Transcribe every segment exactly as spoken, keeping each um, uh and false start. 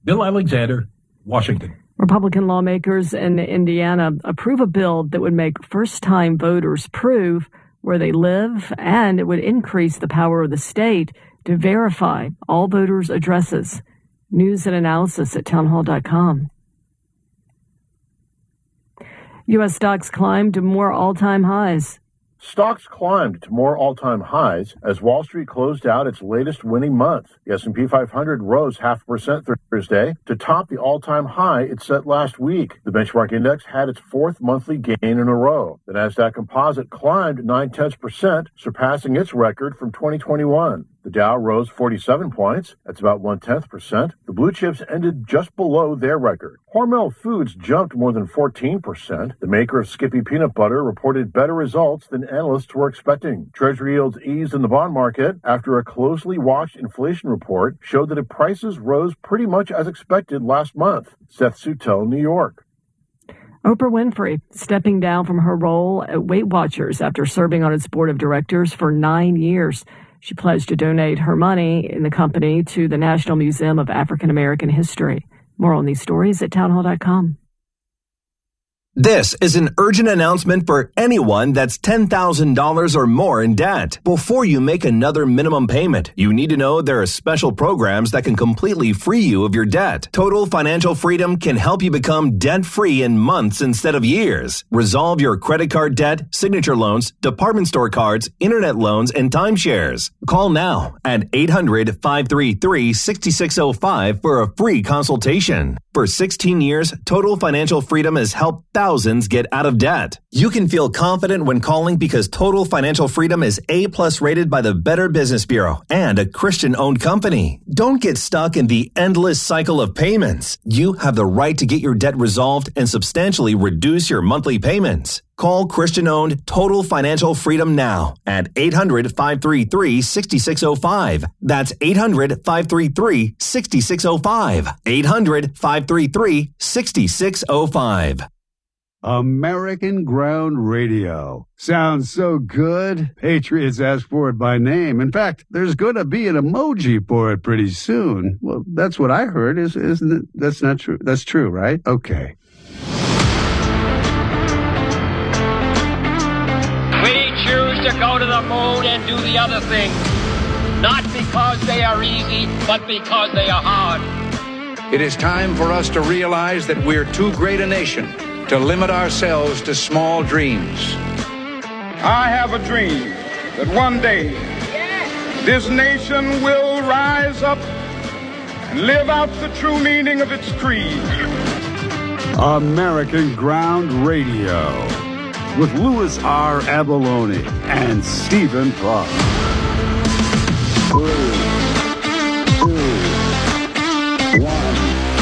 Bill Alexander, Washington. Republican lawmakers in Indiana approve a bill that would make first-time voters prove where they live, and it would increase the power of the state to verify all voters' addresses. News and analysis at townhall dot com. U S stocks climbed to more all-time highs. Stocks climbed to more all-time highs as Wall Street closed out its latest winning month. The S and P five hundred rose half a percent Thursday to top the all-time high it set last week. The benchmark index had its fourth monthly gain in a row. The Nasdaq Composite climbed nine-tenths percent, surpassing its record from twenty twenty-one. The Dow rose forty-seven points. That's about one-tenth percent. The blue chips ended just below their record. Hormel Foods jumped more than fourteen percent. The maker of Skippy Peanut Butter reported better results than analysts were expecting. Treasury yields eased in the bond market after a closely watched inflation report showed that prices rose pretty much as expected last month. Seth Sutel, New York. Oprah Winfrey stepping down from her role at Weight Watchers after serving on its board of directors for nine years. She pledged to donate her money in the company to the National Museum of African American History. More on these stories at townhall dot com. This is an urgent announcement for anyone that's ten thousand dollars or more in debt. Before you make another minimum payment, you need to know there are special programs that can completely free you of your debt. Total Financial Freedom can help you become debt-free in months instead of years. Resolve your credit card debt, signature loans, department store cards, internet loans, and timeshares. Call now at eight hundred, five three three, six six zero five for a free consultation. For sixteen years, Total Financial Freedom has helped thousands get out of debt. You can feel confident when calling because Total Financial Freedom is A-plus rated by the Better Business Bureau and a Christian-owned company. Don't get stuck in the endless cycle of payments. You have the right to get your debt resolved and substantially reduce your monthly payments. Call Christian-owned Total Financial Freedom now at eight hundred, five three three, six six zero five. That's eight hundred, five three three, six six zero five. eight hundred, five three three, six six zero five. American Ground Radio. Sounds so good. Patriots ask for it by name. In fact, there's going to be an emoji for it pretty soon. Well, that's what I heard. Is, isn't it? That's not true. That's true, right? Okay. We choose to go to the moon and do the other things, not because they are easy, but because they are hard. It is time for us to realize that we're too great a nation to limit ourselves to small dreams. I have a dream that one day this nation will rise up and live out the true meaning of its creed. American Ground Radio with Louis R. Avallone and Stephen Clark. Three, two, one.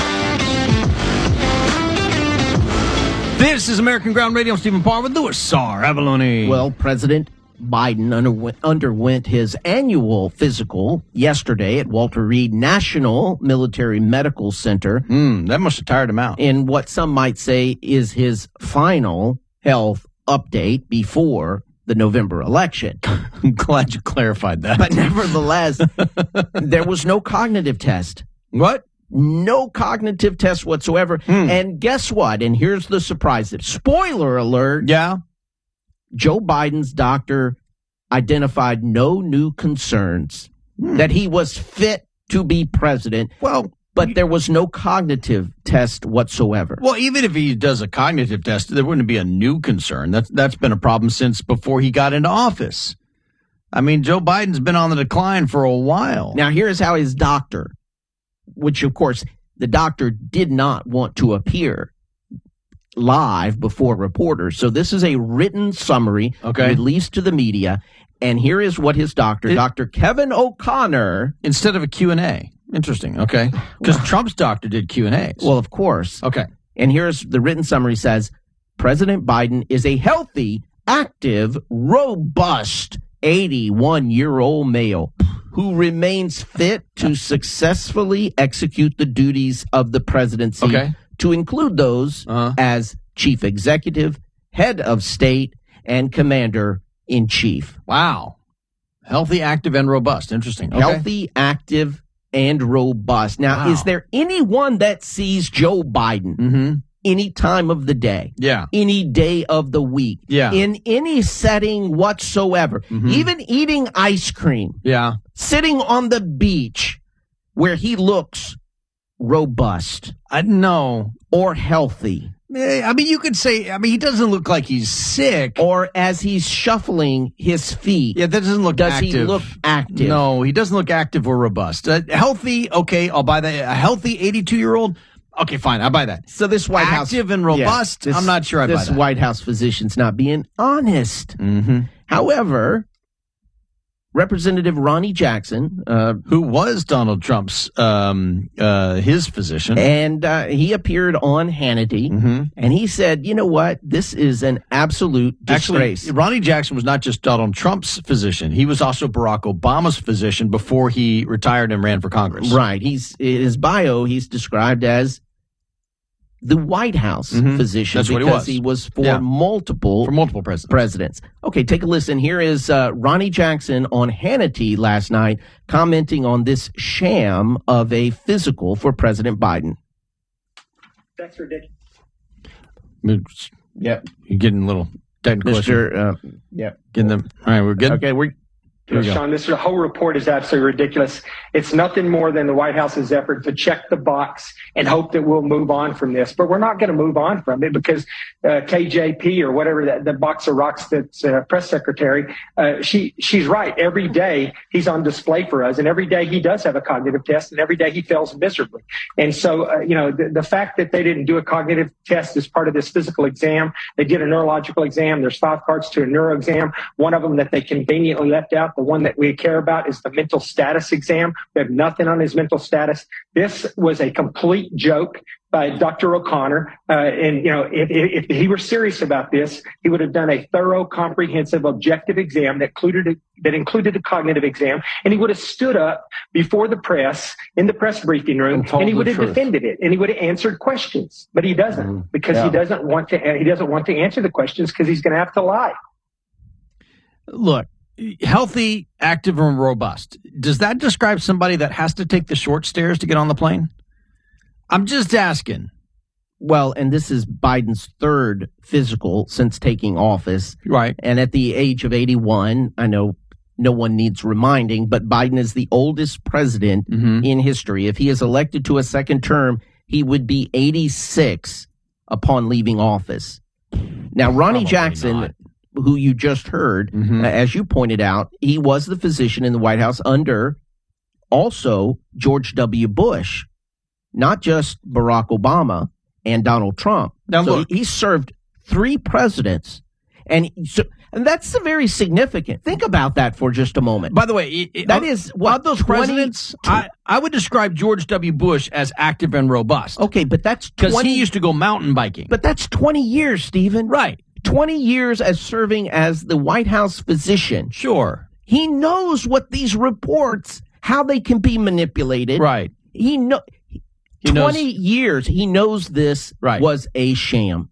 This is American Ground Radio. I'm Stephen Parr with Louis R. Avallone. Well, President Biden underwent, underwent his annual physical yesterday at Walter Reed National Military Medical Center. Mm, that must have tired him out. In what some might say is his final health update before the November election. I'm glad you clarified that. But nevertheless, there was no cognitive test. What? No cognitive test whatsoever. Hmm. And guess what? And here's the surprise. Spoiler alert. Yeah. Joe Biden's doctor identified no new concerns, hmm. that he was fit to be president. Well, but there was no cognitive test whatsoever. Well, even if he does a cognitive test, there wouldn't be a new concern. That's that's been a problem since before he got into office. I mean, Joe Biden's been on the decline for a while. Now, here's how his doctor, which, of course, the doctor did not want to appear live before reporters. So this is a written summary okay. released to the media. And here is what his doctor, it, Doctor Kevin O'Connor. Instead of a Q and A. Interesting. Okay. Because well, Trump's doctor did Q and A's. Well, of course. Okay. And here's the written summary says, President Biden is a healthy, active, robust eighty-one-year-old male who remains fit to successfully execute the duties of the presidency, okay. to include those uh-huh. as chief executive, head of state, and commander-in-chief. Wow. Healthy, active, and robust. Interesting. Okay. Healthy, active, and robust. Now, Wow. is there anyone that sees Joe Biden Mm-hmm. any time of the day? Yeah. Any day of the week? Yeah. In any setting whatsoever? Mhm. Even eating ice cream, Yeah. sitting on the beach where he looks robust I know. or healthy, Eh, I mean, you could say, I mean, he doesn't look like he's sick. or as he's shuffling his feet, Yeah, that doesn't look does active. he look active? No, he doesn't look active or robust. Uh, healthy, okay, I'll buy that. A healthy eighty-two-year-old, okay, fine, I'll buy that. So this White House, Active and robust, Yeah, this- I'm not sure I'd buy this that. White House physician's not being honest. Mm-hmm. However, Representative Ronnie Jackson, uh, Who was Donald Trump's, um, uh, his physician. and uh, he appeared on Hannity, Mm-hmm. and he said, "You know what? This is an absolute disgrace." Actually, Ronnie Jackson was not just Donald Trump's physician. He was also Barack Obama's physician before he retired and ran for Congress. Right? He's in his bio. He's described as the White House Mhm. physician That's what he because was. he was for Yeah. multiple For multiple presidents. presidents. Okay, take a listen. Here is uh, Ronnie Jackson on Hannity last night commenting on this sham of a physical for President Biden. That's ridiculous. Yeah, You're getting a little technical. Mister Uh, yeah. Getting them. All right, we're good. Okay, we're Here we go. Sean, this whole report is absolutely ridiculous. It's nothing more than the White House's effort to check the box and hope that we'll move on from this. But we're not going to move on from it because uh, K J P or whatever that the box of rocks that's uh, press secretary, uh, she she's right. Every day he's on display for us, and every day he does have a cognitive test, and every day he fails miserably. And so, uh, you know, the, the fact that they didn't do a cognitive test as part of this physical exam, they did a neurological exam. There's five parts to a neuro exam. One of them that they conveniently left out. The one that we care about is the mental status exam. We have nothing on his mental status. This was a complete joke by Doctor O'Connor. Uh, and, you know, if, if, if he were serious about this, he would have done a thorough, comprehensive, objective exam that included a, that included a cognitive exam. And he would have stood up before the press in the press briefing room And told and he the would have truth. defended it and he would have answered questions. But he doesn't Mm, because yeah. he doesn't want to, he doesn't want to answer the questions because he's going to have to lie. Look, healthy, active, and robust. Does that describe somebody that has to take the short stairs to get on the plane? I'm just asking. well, and this is Biden's third physical since taking office. Right. And at the age of eighty-one, I know no one needs reminding, but Biden is the oldest president Mm-hmm. in history. If he is elected to a second term, he would be eighty-six upon leaving office. Now, Ronnie Probably Jackson, not. who you just heard, Mhm. uh, as you pointed out, he was the physician in the White House under also George W. Bush, not just Barack Obama and Donald Trump. Now, so look. he, he served three presidents, and so, and that's very significant. Think about that for just a moment. By the way, it, it, That of- is what of those twenty presidents, I, I would describe George W. Bush as active and robust okay, but that's because twenty. he used to go mountain biking. but that's twenty years, Stephen. Right. Twenty years as serving as the White House physician. Sure. He knows what these reports, how they can be manipulated. Right. He know. He knows- twenty years. He knows this Right. was a sham.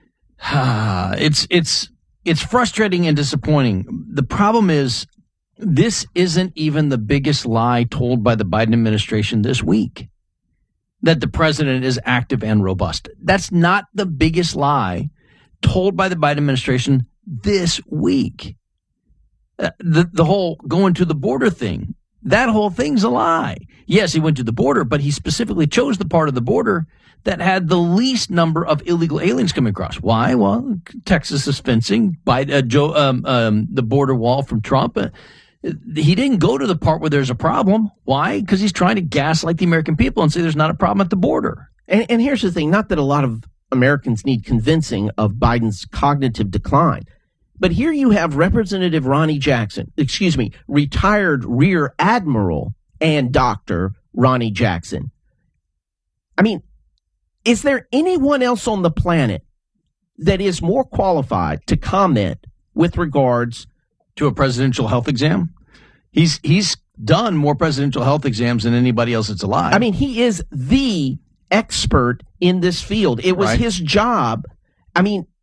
it's it's it's frustrating and disappointing. The problem is this isn't even the biggest lie told by the Biden administration this week, that the president is active and robust. That's not the biggest lie told by the Biden administration this week. Uh, the the whole going to the border thing, that whole thing's a lie. Yes, he went to the border, but he specifically chose the part of the border that had the least number of illegal aliens coming across. Why? Well, Texas is fencing by uh, Joe, um, um, the border wall from Trump. Uh, he didn't go to the part where there's a problem. Why? Because he's trying to gaslight the American people and say there's not a problem at the border. And, and here's the thing, not that a lot of Americans need convincing of Biden's cognitive decline, but here you have Representative Ronnie Jackson, excuse me, retired Rear Admiral and Doctor Ronnie Jackson. I mean, is there anyone else on the planet that is more qualified to comment with regards to a presidential health exam? He's he's done more presidential health exams than anybody else that's alive. I mean, he is the expert in this field. It was Right. his job. I mean,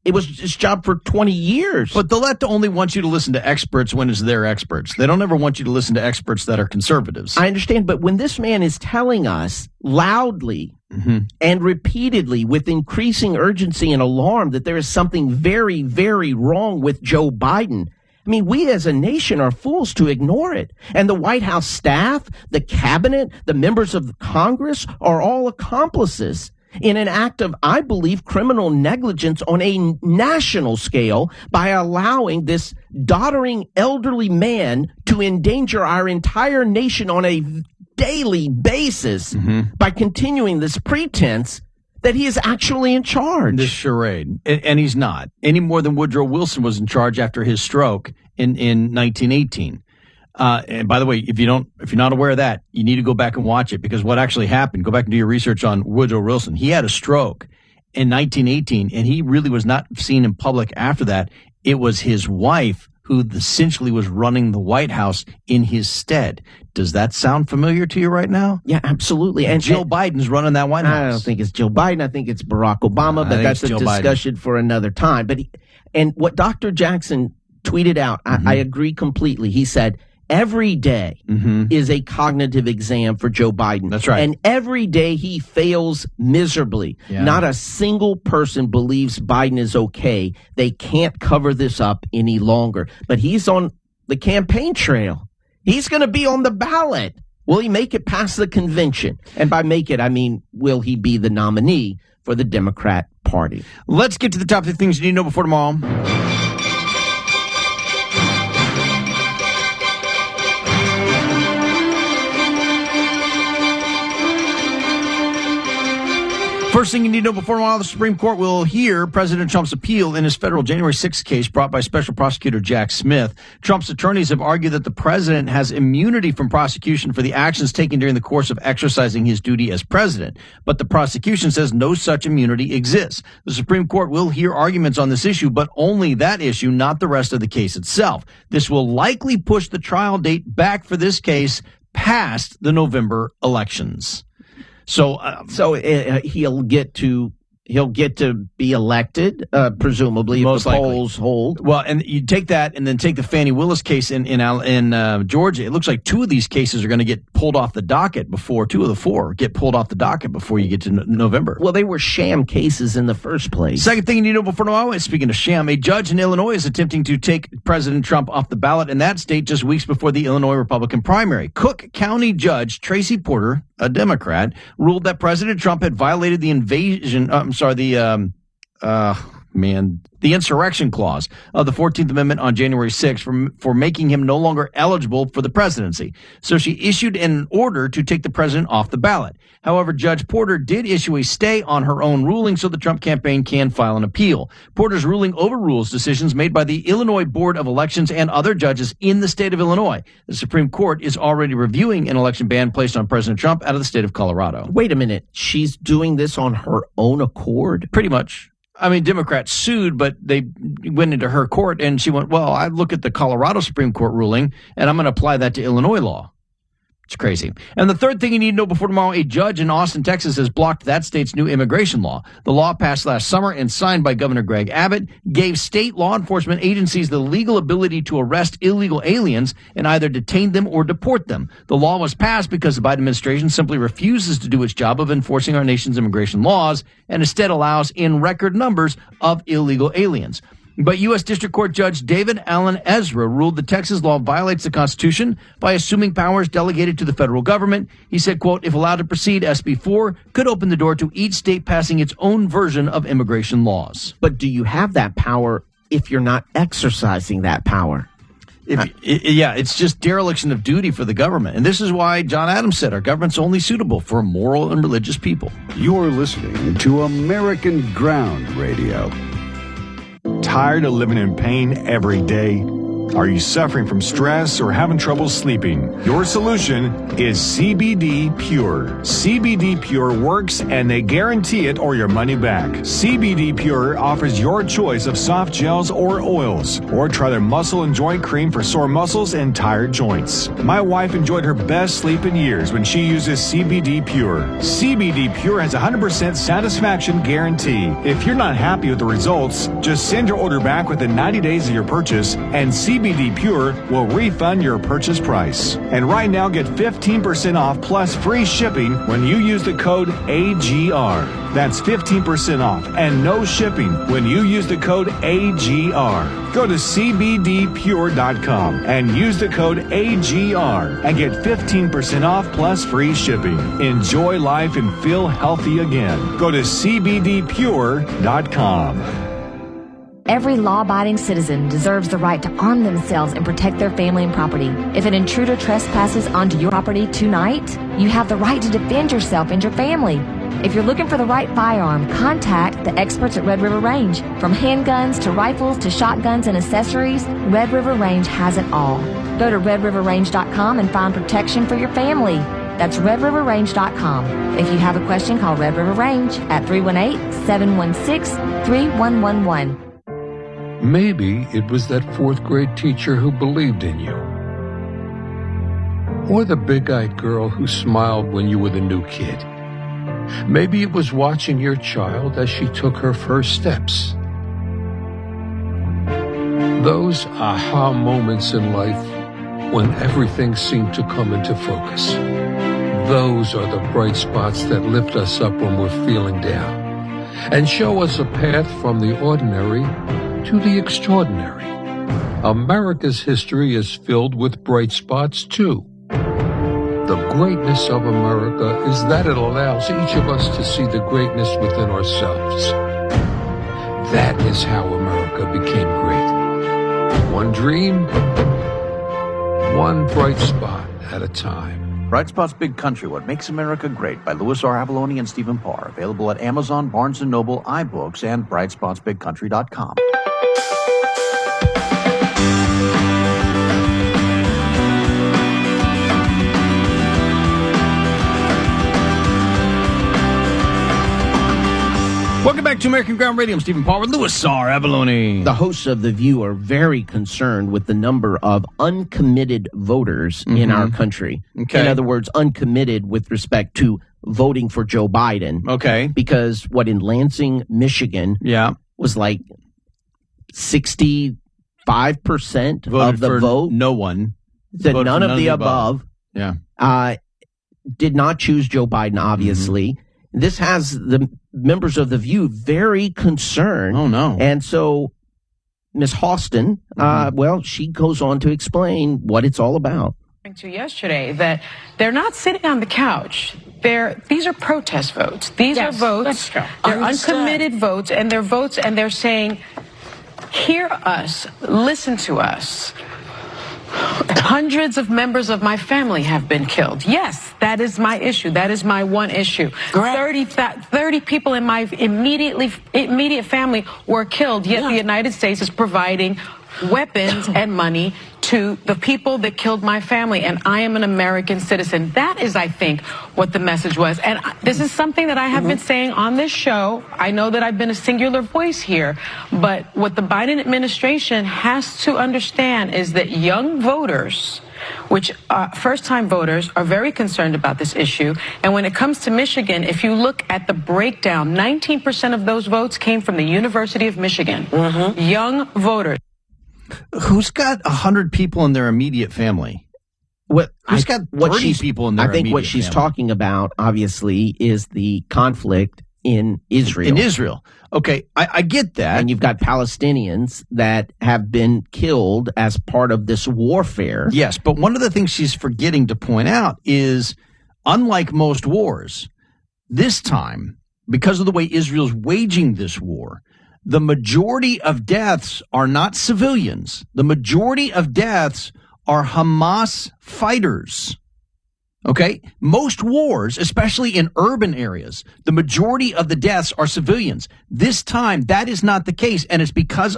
It was his job for twenty years. But the left only wants you to listen to experts when it's their experts. They don't ever want you to listen to experts that are conservatives. I understand, but when this man is telling us loudly mm-hmm. and repeatedly with increasing urgency and alarm that there is something very, very wrong with Joe Biden, I mean, we as a nation are fools to ignore it. And the White House staff, the cabinet, the members of Congress are all accomplices in an act of, I believe, criminal negligence on a national scale by allowing this doddering elderly man to endanger our entire nation on a daily basis mm-hmm. by continuing this pretense that he is actually in charge. This charade. And, and he's not. Any more than Woodrow Wilson was in charge after his stroke in, in nineteen eighteen. Uh, and by the way, if you don't, if you're not aware of that, you need to go back and watch it, because what actually happened, go back and do your research on Woodrow Wilson. He had a stroke in nineteen eighteen, and he really was not seen in public after that. It was his wife who essentially was running the White House in his stead. Does that sound familiar to you right now? Yeah, absolutely. And Jill and, Biden's running that White House. I don't think it's Jill Biden. I think it's Barack Obama, uh, but that's a Jill discussion Biden. for another time. But he, and what Doctor Jackson tweeted out, mm-hmm. I, I agree completely. He said, every day mm-hmm. is a cognitive exam for Joe Biden. That's right. And every day he fails miserably. Yeah. Not a single person believes Biden is okay. They can't cover this up any longer. But he's on the campaign trail. He's going to be on the ballot. Will he make it past the convention? And by make it, I mean, will he be the nominee for the Democrat Party? Let's get to the top three things you need to know before tomorrow. First thing you need to know before tomorrow, the Supreme Court will hear President Trump's appeal in his federal January sixth case brought by Special Prosecutor Jack Smith. Trump's attorneys have argued that the president has immunity from prosecution for the actions taken during the course of exercising his duty as president. But the prosecution says no such immunity exists. The Supreme Court will hear arguments on this issue, but only that issue, not the rest of the case itself. This will likely push the trial date back for this case past the November elections. So, uh, so uh, he'll get to he'll get to be elected, uh, presumably, if the polls hold. Well, and you take that, and then take the Fannie Willis case in in, in uh, Georgia. It looks like two of these cases are going to get pulled off the docket before two of the four get pulled off the docket before you get to no- November. Well, they were sham cases in the first place. Second thing you need to know before tomorrow, speaking of sham, a judge in Illinois is attempting to take President Trump off the ballot in that state just weeks before the Illinois Republican primary. Cook County Judge Tracy Porter, a Democrat, ruled that President Trump had violated the invasion, uh, I'm sorry, the, um, uh, man, the insurrection clause of the fourteenth Amendment on January sixth for, for making him no longer eligible for the presidency. So she issued an order to take the president off the ballot. However, Judge Porter did issue a stay on her own ruling so the Trump campaign can file an appeal. Porter's ruling overrules decisions made by the Illinois Board of Elections and other judges in the state of Illinois. The Supreme Court is already reviewing an election ban placed on President Trump out of the state of Colorado. Wait a minute. She's doing this on her own accord? Pretty much. I mean, Democrats sued, but they went into her court, and she went, well, I look at the Colorado Supreme Court ruling, and I'm going to apply that to Illinois law. It's crazy. And the third thing you need to know before tomorrow, a judge in Austin, Texas, has blocked that state's new immigration law. The law passed last summer and signed by Governor Greg Abbott gave state law enforcement agencies the legal ability to arrest illegal aliens and either detain them or deport them. The law was passed because the Biden administration simply refuses to do its job of enforcing our nation's immigration laws and instead allows in record numbers of illegal aliens. But U S District Court Judge David Alan Ezra ruled the Texas law violates the Constitution by assuming powers delegated to the federal government. He said, quote, if allowed to proceed, S B four could open the door to each state passing its own version of immigration laws. But do you have that power if you're not exercising that power? If, uh, it, yeah, it's just dereliction of duty for the government. And this is why John Adams said our government's only suitable for moral and religious people. You're listening to American Ground Radio. Tired of living in pain every day? Are you suffering from stress or having trouble sleeping? Your solution is C B D Pure. C B D Pure works and they guarantee it or your money back. C B D Pure offers your choice of soft gels or oils, or try their muscle and joint cream for sore muscles and tired joints. My wife enjoyed her best sleep in years when she uses C B D Pure. C B D Pure has a one hundred percent satisfaction guarantee. If you're not happy with the results, just send your order back within ninety days of your purchase, and C B D Pure will refund your purchase price. And right now, get fifteen percent off plus free shipping when you use the code A G R. That's fifteen percent off and no shipping when you use the code A G R. Go to C B D pure dot com and use the code A G R and get fifteen percent off plus free shipping. Enjoy life and feel healthy again. Go to C B D pure dot com. Every law-abiding citizen deserves the right to arm themselves and protect their family and property. If an intruder trespasses onto your property tonight, you have the right to defend yourself and your family. If you're looking for the right firearm, contact the experts at Red River Range. From handguns to rifles to shotguns and accessories, Red River Range has it all. Go to red river range dot com and find protection for your family. That's red river range dot com. If you have a question, call Red River Range at three one eight, seven one six, three one one one. Maybe it was that fourth grade teacher who believed in you. Or the big-eyed girl who smiled when you were the new kid. Maybe it was watching your child as she took her first steps. Those aha moments in life when everything seemed to come into focus. Those are the bright spots that lift us up when we're feeling down and show us a path from the ordinary to the extraordinary. America's history is filled with bright spots, too. The greatness of America is that it allows each of us to see the greatness within ourselves. That is how America became great. One dream, one bright spot at a time. Bright Spots Big Country, What Makes America Great by Louis R. Avallone and Stephen Parr. Available at Amazon, Barnes and Noble, iBooks, and bright spots big country dot com. Welcome back to American Ground Radio. I'm Stephen Paul with Louis R. Avallone. The hosts of The View are very concerned with the number of uncommitted voters mm-hmm. in our country. Okay. In other words, uncommitted with respect to voting for Joe Biden. Okay. Because what in Lansing, Michigan yeah. was like sixty-five percent Voted of the for vote. No one. Said none, none of the above. above. Yeah. Uh, did not choose Joe Biden, obviously. Mm-hmm. This has the members of The View very concerned. Oh, no. And so Miz Halston, mm-hmm. uh, well, she goes on to explain what it's all about. To yesterday that they're not sitting on the couch. They're these are protest votes. These yes, are votes. They're Understood. uncommitted votes, and they're votes, and they're saying, "Hear us, listen to us." Hundreds of members of my family have been killed. Yes, that is my issue. That is my one issue. thirty, thirty people in my immediately immediate family were killed, yet yeah. the United States is providing weapons and money to the people that killed my family, and I am an American citizen. That is, I think, what the message was. And this is something that I have mm-hmm. been saying on this show. I know that I've been a singular voice here, but what the Biden administration has to understand is that young voters, which uh, first-time voters, are very concerned about this issue. And when it comes to Michigan, if you look at the breakdown, nineteen percent of those votes came from the University of Michigan. Mm-hmm. Young voters. Who's got a hundred people in their immediate family? What Who's I, got what thirty she's, people in their I think immediate what she's family? talking about, obviously, is the conflict in Israel. In Israel. Okay, I, I get that. And you've got Palestinians that have been killed as part of this warfare. Yes, but one of the things she's forgetting to point out is, unlike most wars, this time, because of the way Israel's waging this war, the majority of deaths are not civilians. The majority of deaths are Hamas fighters. Okay? Most wars, especially in urban areas, the majority of the deaths are civilians. This time, that is not the case, and it's because of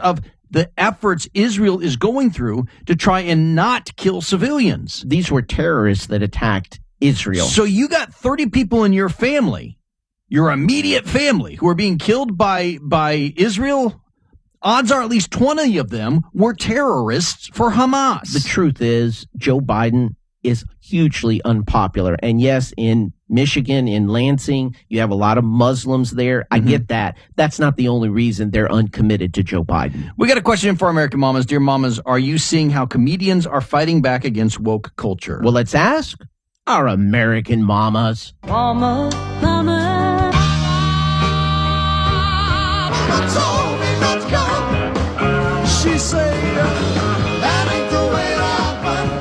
the efforts Israel is going through to try and not kill civilians. These were terrorists that attacked Israel. So you got thirty people in your family, your immediate family, who are being killed by by Israel. Odds are at least twenty of them were terrorists for Hamas. The truth is, Joe Biden is hugely unpopular. And yes, in Michigan, in Lansing, you have a lot of Muslims there. I Mm-hmm. get that. That's not the only reason they're uncommitted to Joe Biden. We got a question for American Mamas. Dear Mamas, are you seeing how comedians are fighting back against woke culture? Well, let's ask our American Mamas. Mama, mama. She said, that ain't the way I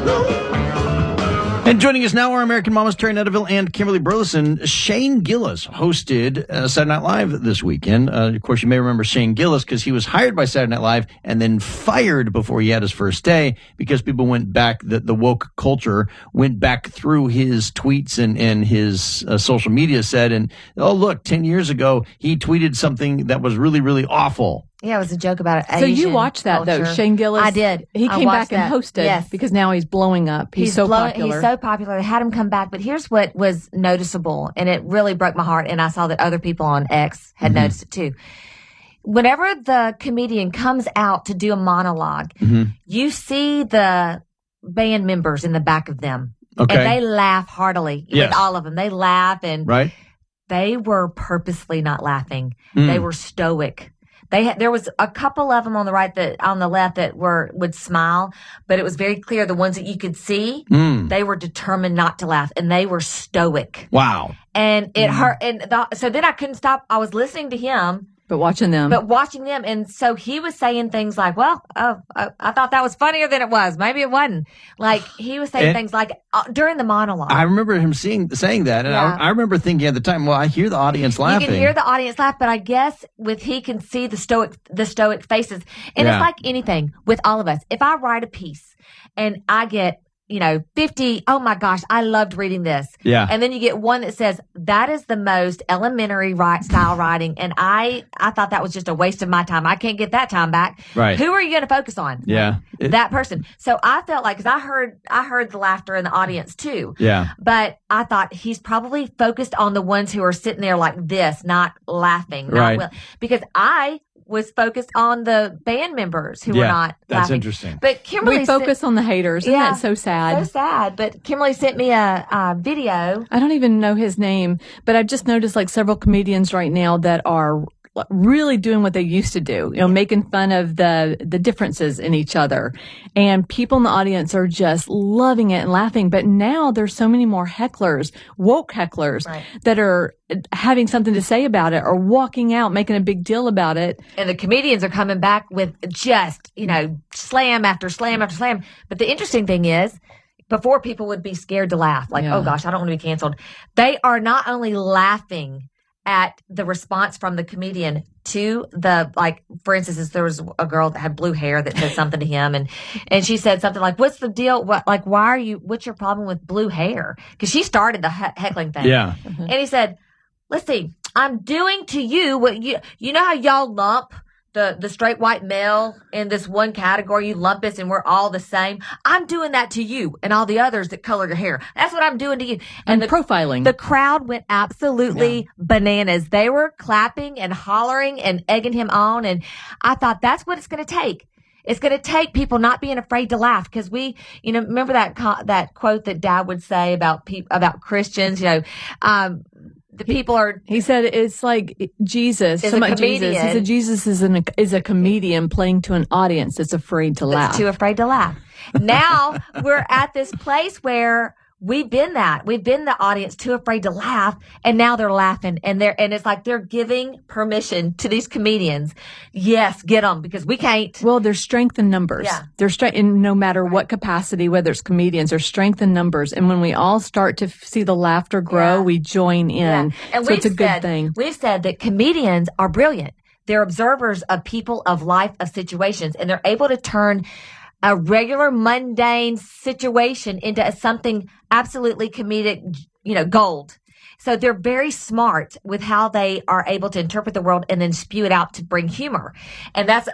know. And joining us now are American Mamas Terry Netterville and Kimberly Burleson. Shane Gillis hosted uh, Saturday Night Live this weekend. Uh, of course, you may remember Shane Gillis because he was hired by Saturday Night Live and then fired before he had his first day because people went back, the, the woke culture went back through his tweets and, and his uh, social media said, and, oh, look, ten years ago, he tweeted something that was really, really awful. Yeah, it was a joke about it. So you watched that, though, Shane Gillis? I did. He I came back watched and that. hosted Yes. because now he's blowing up. He's, so blow- popular. He's so popular. They had him come back. But here's what was noticeable, and it really broke my heart, and I saw that other people on X had Mm-hmm. noticed it too. Whenever the comedian comes out to do a monologue, Mm-hmm. you see the band members in the back of them. Okay. And they laugh heartily Yes. with all of them. They laugh, and Right? they were purposely not laughing. Mm. They were stoic. They had, there was a couple of them on the right that on the left that were would smile, but it was very clear the ones that you could see, Mm. they were determined not to laugh, and they were stoic. Wow. And it Mm. hurt. And the, so then I couldn't stop. I was listening to him. But watching them. But watching them. And so he was saying things like, well, oh, I, I thought that was funnier than it was. Maybe it wasn't. Like, he was saying And- things like uh, during the monologue. I remember him seeing, saying that, and Yeah. I, I remember thinking at the time, well, I hear the audience laughing. You can hear the audience laugh, but I guess with he can see the stoic the stoic faces. And Yeah. it's like anything with all of us. If I write a piece and I get, you know, fifty, oh my gosh, I loved reading this. Yeah. And then you get one that says, that is the most elementary right style writing. And I I thought that was just a waste of my time. I can't get that time back. Right. Who are you going to focus on? Yeah. It- That person. So I felt like, because I heard I heard the laughter in the audience too. Yeah. But I thought he's probably focused on the ones who are sitting there like this, not laughing. Not Right. will- because I was focused on the band members who were Yeah, not that's laughing. interesting. But Kimberly we focus on the haters. Isn't Yeah, that so sad? So sad. But Kimberly sent me a, a video. I don't even know his name, but I've just noticed like several comedians right now that are really doing what they used to do, you know, making fun of the the differences in each other. And people in the audience are just loving it and laughing. But now there's so many more hecklers, woke hecklers, Right. that are having something to say about it or walking out, making a big deal about it. And the comedians are coming back with just, you know, slam after slam after slam. But the interesting thing is, before people would be scared to laugh, like, Yeah. oh gosh, I don't want to be canceled. They are not only laughing at the response from the comedian to the, like, for instance, there was a girl that had blue hair that said something to him, and and she said something like, what's the deal? What, like, why are you, what's your problem with blue hair? Because she started the he- heckling thing. Yeah. And he said, let's see, I'm doing to you what you, you know how y'all lump the, the straight white male in this one category, you lump us and we're all the same. I'm doing that to you and all the others that color your hair. That's what I'm doing to you. And the profiling. The crowd went absolutely bananas. They were clapping and hollering and egging him on. And I thought that's what it's going to take. It's going to take people not being afraid to laugh, because we, you know, remember that co- that quote that Dad would say about people, about Christians, you know, um, the people are. He said it's like Jesus. Is talking a about Jesus. He comedian. said Jesus is an is a comedian playing to an audience that's afraid to laugh. That's too afraid to laugh. Now we're at this place where we've been that. We've been the audience too afraid to laugh, and now they're laughing, and they're and it's like they're giving permission to these comedians. Yes, get them, because we can't. Well, there's strength in numbers. Yeah. There's strength in no matter what capacity, whether it's comedians, there's strength in numbers. And when we all start to f- see the laughter grow, Yeah. we join in. Yeah. And So we've it's a good said, thing. We've said that comedians are brilliant. They're observers of people, of life, of situations, and they're able to turn a regular mundane situation into a, something absolutely comedic, you know, gold. So they're very smart with how they are able to interpret the world and then spew it out to bring humor. And that's, I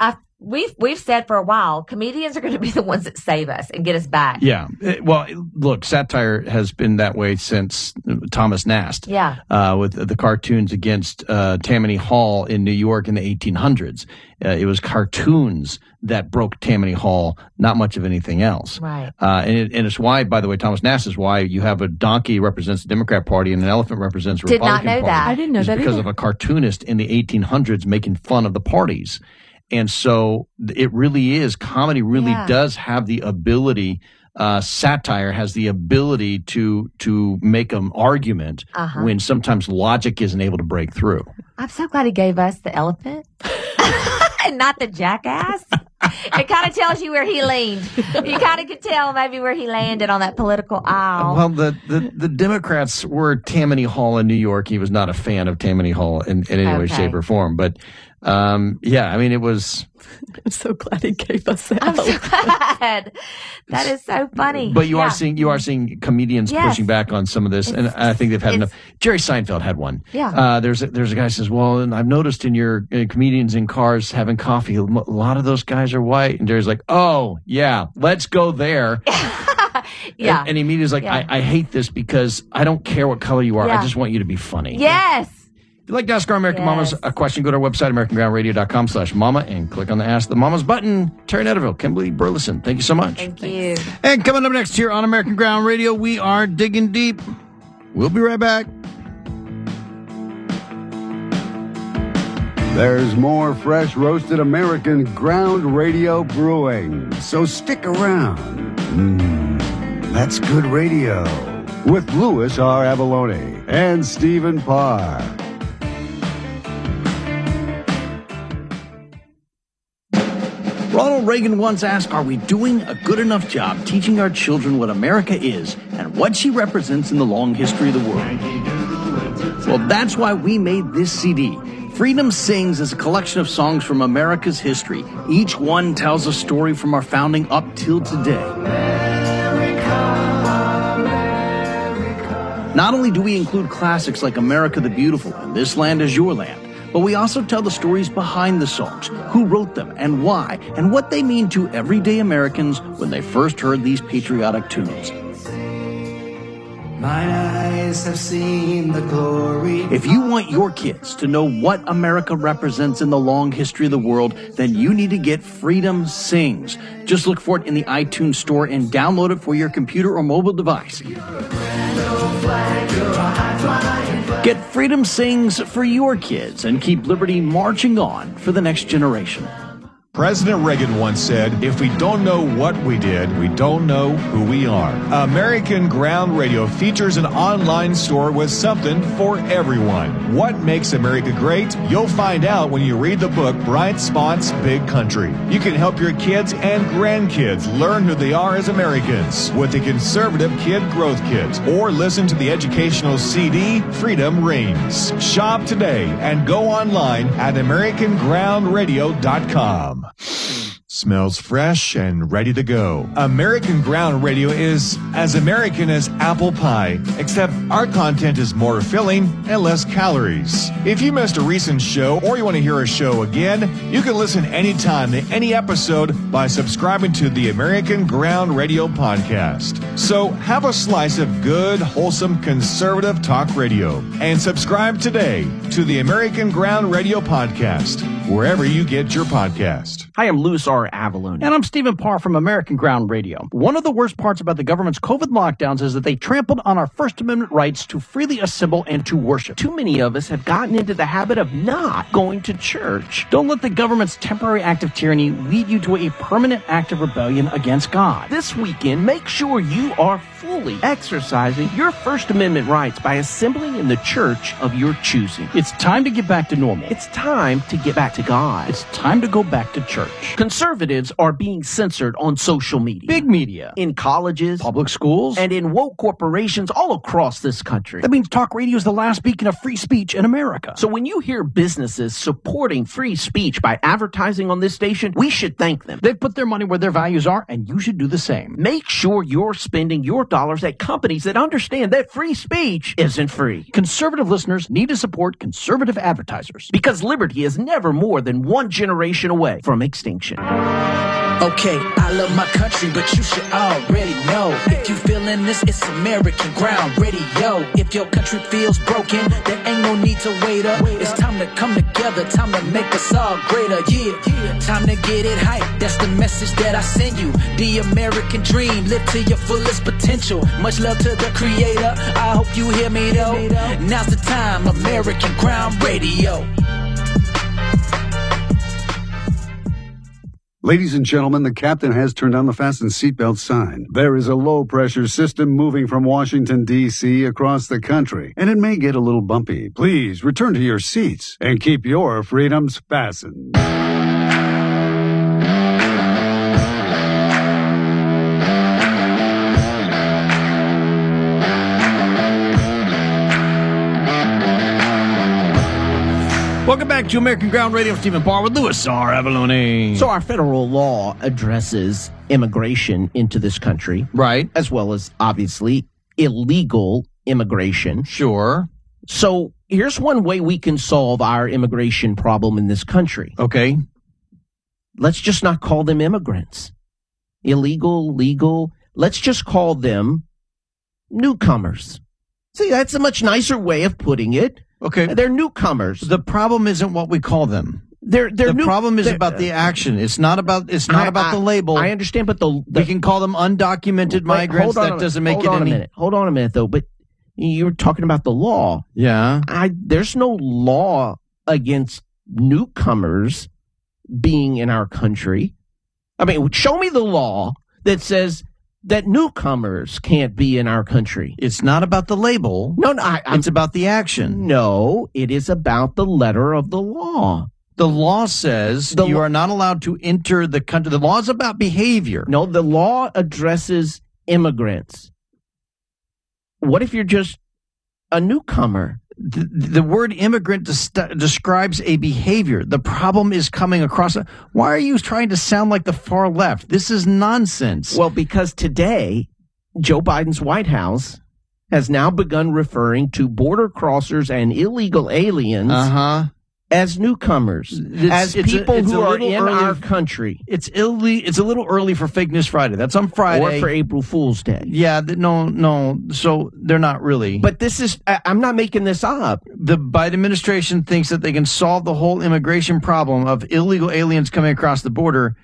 we've we've said for a while, comedians are going to be the ones that save us and get us back. Yeah. It- well, look, satire has been that way since Thomas Nast. Yeah. Uh, with the cartoons against uh, Tammany Hall in New York in the eighteen hundreds. Uh, it was cartoons that broke Tammany Hall, not much of anything else. Right. Uh, and, it, and it's why, by the way, Thomas Nast is why you have a donkey represents the Democrat Party and an elephant represents the Did not Republican know Party. that. I didn't know It's that because either. of a cartoonist in the eighteen hundreds making fun of the parties. And so it really is, comedy really Yeah. does have the ability, uh, satire has the ability to to make an argument Uh-huh. when sometimes logic isn't able to break through. I'm so glad he gave us the elephant and not the jackass. It kind of tells you where he leaned. You kind of could tell maybe where he landed on that political aisle. Well, the, the, the Democrats were Tammany Hall in New York. He was not a fan of Tammany Hall in, in any way, Okay. shape, or form. But, um, yeah, I mean, it was... I'm so glad he gave us that. I'm so glad. That is so funny. But you Yeah. are seeing you are seeing comedians Yes. pushing back on some of this, and I think they've had enough. Jerry Seinfeld had one. Yeah. Uh, there's a, there's a guy who says, "Well, and I've noticed in your uh, comedians in cars having coffee, a mo- a lot of those guys are white." And Jerry's like, "Oh yeah, let's go there." Yeah. And, and he immediately is like, Yeah. I, "I hate this because I don't care what color you are. Yeah. I just want you to be funny." Yes. If you'd like to ask our American Yes. Mamas a question, go to our website, american ground radio dot com slash mama, and click on the Ask the Mamas button. Terry Netterville, Kimberly Burleson, thank you so much. Thank you. And coming up next here on American Ground Radio, we are digging deep. We'll be right back. There's more fresh roasted American Ground Radio brewing, so stick around. Mm, that's good radio with Louis R. Avalone and Stephen Parr. Ronald Reagan once asked, are we doing a good enough job teaching our children what America is and what she represents in the long history of the world? Well, that's why we made this C D. Freedom Sings is a collection of songs from America's history. Each one tells a story from our founding up till today. Not only do we include classics like America the Beautiful and This Land Is Your Land, but we also tell the stories behind the songs, who wrote them and why, and what they mean to everyday Americans when they first heard these patriotic tunes. My eyes have seen the glory. If you want your kids to know what America represents in the long history of the world, then you need to get Freedom Sings. Just look for it in the iTunes store and download it for your computer or mobile device. Get Freedom Sings for your kids and keep liberty marching on for the next generation. President Reagan once said, if we don't know what we did, we don't know who we are. American Ground Radio features an online store with something for everyone. What makes America great? You'll find out when you read the book Bright Spots, Big Country. You can help your kids and grandkids learn who they are as Americans with the Conservative Kid Growth Kit, or listen to the educational C D Freedom Rings. Shop today and go online at american ground radio dot com. Smells fresh and ready to go. American Ground Radio is as American as apple pie, except our content is more filling and less calories. If you missed a recent show or you want to hear a show again, you can listen anytime to any episode by subscribing to the American Ground Radio podcast. So have a slice of good, wholesome, conservative talk radio and subscribe today to the American Ground Radio podcast, wherever you get your podcast. Hi, I'm Louis R. Avalone. And I'm Stephen Parr from American Ground Radio. One of the worst parts about the government's COVID lockdowns is that they trampled on our First Amendment rights to freely assemble and to worship. Too many of us have gotten into the habit of not going to church. Don't let the government's temporary act of tyranny lead you to a permanent act of rebellion against God. This weekend, make sure you are fully exercising your First Amendment rights by assembling in the church of your choosing. It's time to get back to normal. It's time to get back to God. It's time to go back to church. Conservatives are being censored on social media. Big media. In colleges, public schools, and in woke corporations all across this country. That means talk radio is the last beacon of free speech in America. So when you hear businesses supporting free speech by advertising on this station, we should thank them. They've put their money where their values are, and you should do the same. Make sure you're spending your dollars at companies that understand that free speech isn't free. Conservative listeners need to support conservative advertisers. Because liberty is never more than one generation away from extinction. Okay, I love my country, but you should already know. If you feeling this, it's American Ground Radio. If your country feels broken, there ain't no need to wait up. It's time to come together, time to make us all greater. Yeah, time to get it hype. That's the message that I send you. The American dream, live to your fullest potential. Much love to the creator. I hope you hear me though. Now's the time, American Ground Radio. Ladies and gentlemen, the captain has turned on the fasten seatbelt sign. There is a low-pressure system moving from Washington, D C across the country, and it may get a little bumpy. Please return to your seats and keep your freedoms fastened. Welcome back to American Ground Radio. Stephen Parr with Louis R. Avalone. So our federal law addresses immigration into this country. Right. As well as, obviously, illegal immigration. Sure. So here's one way we can solve our immigration problem in this country. Okay. Let's just not call them immigrants. Illegal, legal. Let's just call them newcomers. See, that's a much nicer way of putting it. Okay. They're newcomers. The problem isn't what we call them. They're, they're the new, problem is they're, about the action. It's not about it's not I, about I, the label. I understand, but the, the we can call them undocumented wait, migrants. That doesn't make hold it on any. A minute. Hold on a minute, though. But you were talking about the law. Yeah. I there's no law against newcomers being in our country. I mean, show me the law that says that newcomers can't be in our country. It's not about the label. No, no, I, it's about the action. No, it is about the letter of the law. The law says The you lo- are not allowed to enter the country. The law is about behavior. No, the law addresses immigrants. What if you're just a newcomer? The, the word immigrant des- describes a behavior. The problem is coming across. A, why are you trying to sound like the far left? This is nonsense. Well, because today, Joe Biden's White House has now begun referring to border crossers and illegal aliens uh-huh. as newcomers, It's- as it's a- people it's a who are little in early- our country. It's illy, It's a little early for Fake News Friday. That's on Friday. Or for April Fool's Day. Yeah, th- no, no. So they're not really. But this is, I- I'm not making this up. The Biden administration thinks that they can solve the whole immigration problem of illegal aliens coming across the border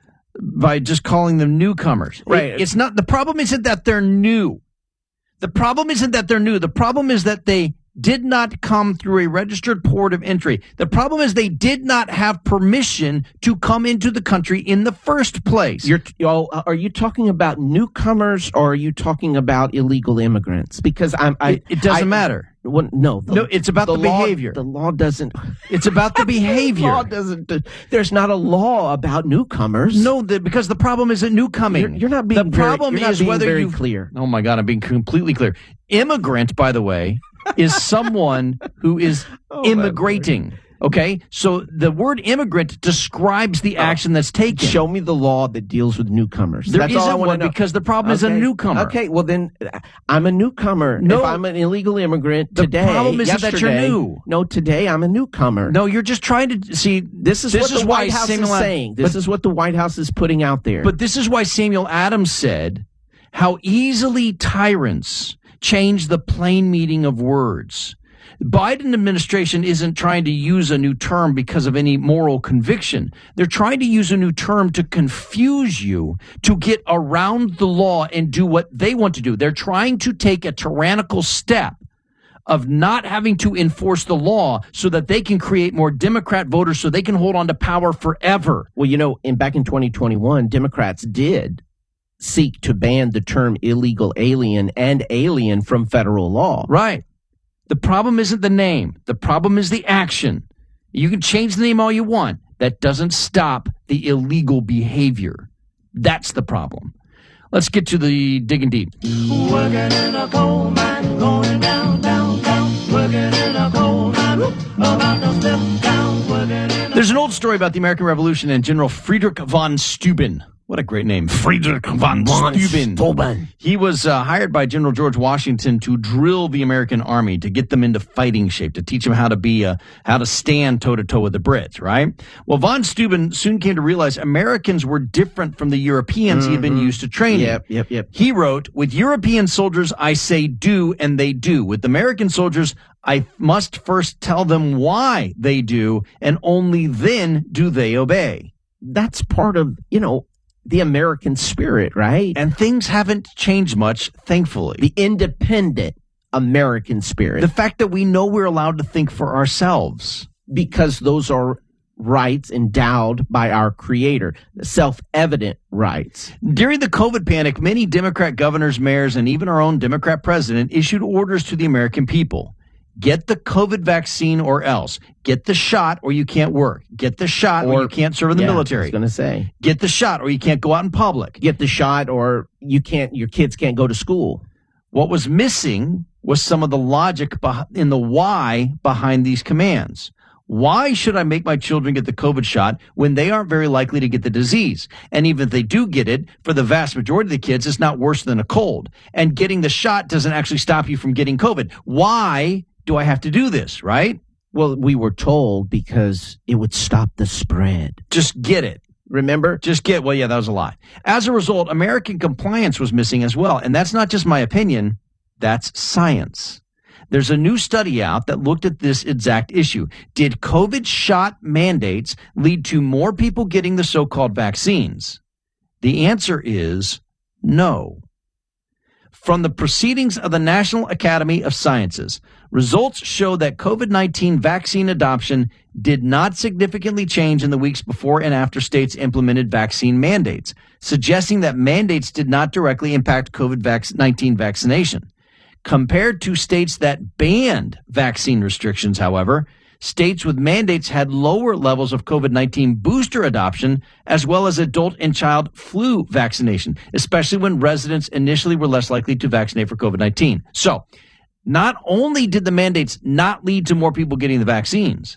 by just calling them newcomers. Right. It- it's not, the problem isn't that they're new. The problem isn't that they're new. The problem is that they did not come through a registered port of entry. The problem is they did not have permission to come into the country in the first place. You're, oh, are you talking about newcomers or are you talking about illegal immigrants? Because I'm, I, it, it doesn't I, matter. Well, no, the, no, it's about the, the law, behavior. The law doesn't. It's about the behavior. The law doesn't. There's not a law about newcomers. No, the, because the problem isn't newcoming. You're, you're not being. The problem very, you're not is being whether very you clear. Oh my God, I'm being completely clear. Immigrant, by the way, is someone who is oh, immigrating. Okay, so the word immigrant describes the action that's taken. Show me the law that deals with newcomers. There That's all I isn't want one to know. because the problem okay. is a newcomer. Okay, well then, I'm a newcomer. No. If I'm an illegal immigrant The today, problem isn't that you're yesterday- new. No, today I'm a newcomer. No, you're just trying to see. This is this what is the why White House Samuel is saying. This but, is what the White House is putting out there. But this is why Samuel Adams said how easily tyrants change the plain meaning of words. The Biden administration isn't trying to use a new term because of any moral conviction. They're trying to use a new term to confuse you, to get around the law and do what they want to do. They're trying to take a tyrannical step of not having to enforce the law so that they can create more Democrat voters so they can hold on to power forever. Well, you know, in back in twenty twenty-one, Democrats did seek to ban the term illegal alien and alien from federal law. Right. The problem isn't the name. The problem is the action. You can change the name all you want. That doesn't stop the illegal behavior. That's the problem. Let's get to the digging deep. Working in a coal mine, going down, down, down. Working in a coal mine, whoop, about to step down. Working in a There's an old story about the American Revolution and General Friedrich von Steuben. What a great name. Friedrich von, von Steuben. Steuben. He was uh, hired by General George Washington to drill the American army, to get them into fighting shape, to teach them how to be, uh, how to stand toe-to-toe with the Brits, right? Well, von Steuben soon came to realize Americans were different from the Europeans mm-hmm. he had been used to training. Yep, yep, yep. He wrote, with European soldiers, I say do, and they do. With American soldiers, I must first tell them why they do, and only then do they obey. That's part of, you know, the American spirit, right? And things haven't changed much, thankfully. The independent American spirit. The fact that we know we're allowed to think for ourselves. Because those are rights endowed by our Creator, self-evident rights. During the COVID panic, many Democrat governors, mayors, and even our own Democrat president issued orders to the American people. Get the COVID vaccine or else. Get the shot or you can't work. Get the shot or, or you can't serve in the yeah, military. I was going to say. Get the shot or you can't go out in public. Get the shot or you can't. Your kids can't go to school. What was missing was some of the logic in the why behind these commands. Why should I make my children get the COVID shot when they aren't very likely to get the disease? And even if they do get it, for the vast majority of the kids, it's not worse than a cold. And getting the shot doesn't actually stop you from getting COVID. Why do I have to do this, right? Well, we were told because it would stop the spread. Just get it. Remember? Just get, well, yeah, that was a lie. As a result, American compliance was missing as well. And that's not just my opinion. That's science. There's a new study out that looked at this exact issue. Did COVID shot mandates lead to more people getting the so-called vaccines? The answer is no. From the proceedings of the National Academy of Sciences, results show that COVID nineteen vaccine adoption did not significantly change in the weeks before and after states implemented vaccine mandates, suggesting that mandates did not directly impact COVID nineteen vaccination. Compared to states that banned vaccine restrictions, however, states with mandates had lower levels of COVID nineteen booster adoption, as well as adult and child flu vaccination, especially when residents initially were less likely to vaccinate for COVID nineteen. So, not only did the mandates not lead to more people getting the vaccines,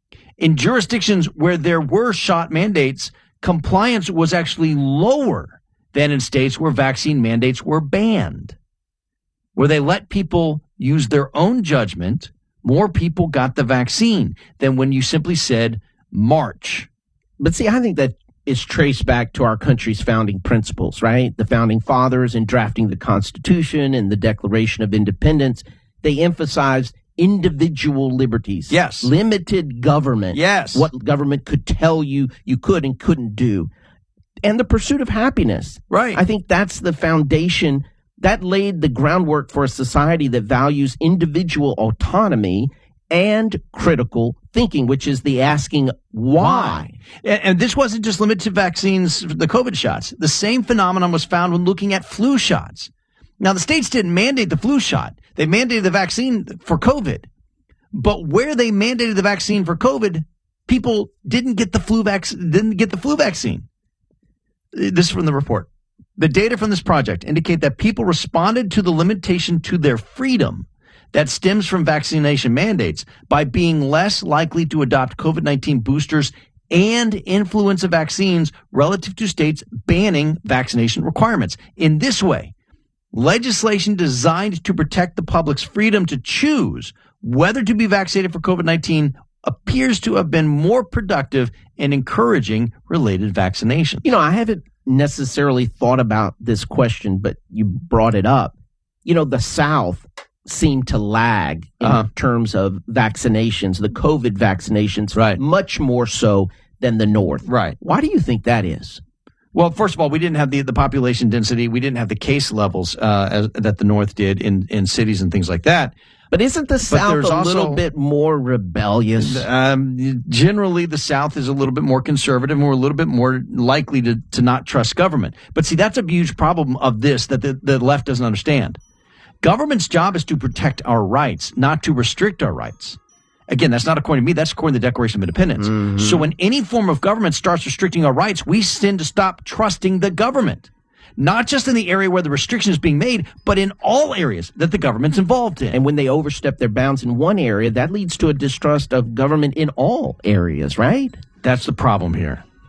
in jurisdictions where there were shot mandates, compliance was actually lower than in states where vaccine mandates were banned. Where they let people use their own judgment, more people got the vaccine than when you simply said, march. But see, I think that is traced back to our country's founding principles, right? The founding fathers in drafting the Constitution and the Declaration of Independence, they emphasized individual liberties. Yes. Limited government. Yes. What government could tell you you could and couldn't do. And the pursuit of happiness. Right. I think that's the foundation. That laid the groundwork for a society that values individual autonomy and critical thinking, which is the asking why. And, and this wasn't just limited to vaccines, the COVID shots. The same phenomenon was found when looking at flu shots. Now, the states didn't mandate the flu shot. They mandated the vaccine for COVID. But where they mandated the vaccine for COVID, people didn't get the flu vac- didn't get the flu vaccine. This is from the report. The data from this project indicate that people responded to the limitation to their freedom that stems from vaccination mandates by being less likely to adopt COVID nineteen boosters and influenza vaccines relative to states banning vaccination requirements. In this way, legislation designed to protect the public's freedom to choose whether to be vaccinated for COVID nineteen appears to have been more productive in encouraging related vaccination. You know, I haven't necessarily thought about this question, but you brought it up. You know, the South seemed to lag in uh-huh. terms of vaccinations, the COVID vaccinations, right. much more so than the North. Right. Why do you think that is? Well, first of all, we didn't have the, the population density. We didn't have the case levels uh, as, that the North did in, in cities and things like that. But isn't the South a also, little bit more rebellious? Um, generally, the South is a little bit more conservative, and we're a little bit more likely to, to not trust government. But see, that's a huge problem of this that the, the left doesn't understand. Government's job is to protect our rights, not to restrict our rights. Again, that's not according to me. That's according to the Declaration of Independence. Mm-hmm. So when any form of government starts restricting our rights, we tend to stop trusting the government. Not just in the area where the restriction is being made, but in all areas that the government's involved in. And when they overstep their bounds in one area, that leads to a distrust of government in all areas, right? That's the problem here.